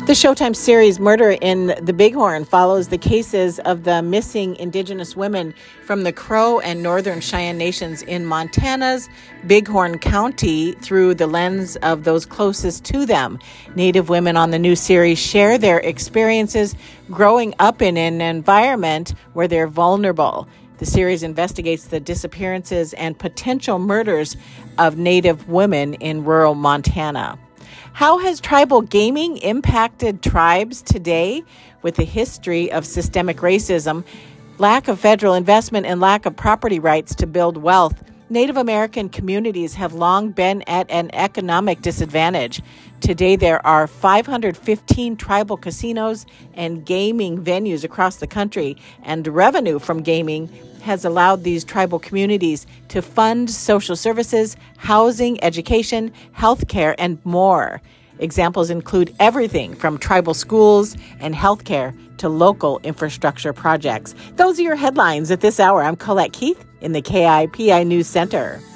The Showtime series Murder in the Bighorn follows the cases of the missing Indigenous women from the Crow and Northern Cheyenne nations in Montana's Bighorn County through the lens of those closest to them. Native women on the new series share their experiences growing up in an environment where they're vulnerable. The series investigates the disappearances and potential murders of Native women in rural Montana. How has tribal gaming impacted tribes today? With a history of systemic racism, lack of federal investment, and lack of property rights to build wealth, Native American communities have long been at an economic disadvantage. Today, there are 515 tribal casinos and gaming venues across the country, and revenue from gaming has allowed these tribal communities to fund social services, housing, education, healthcare, and more. Examples include everything from tribal schools and healthcare to local infrastructure projects. Those are your headlines at this hour. I'm Colette Keith in the KIPI News Center.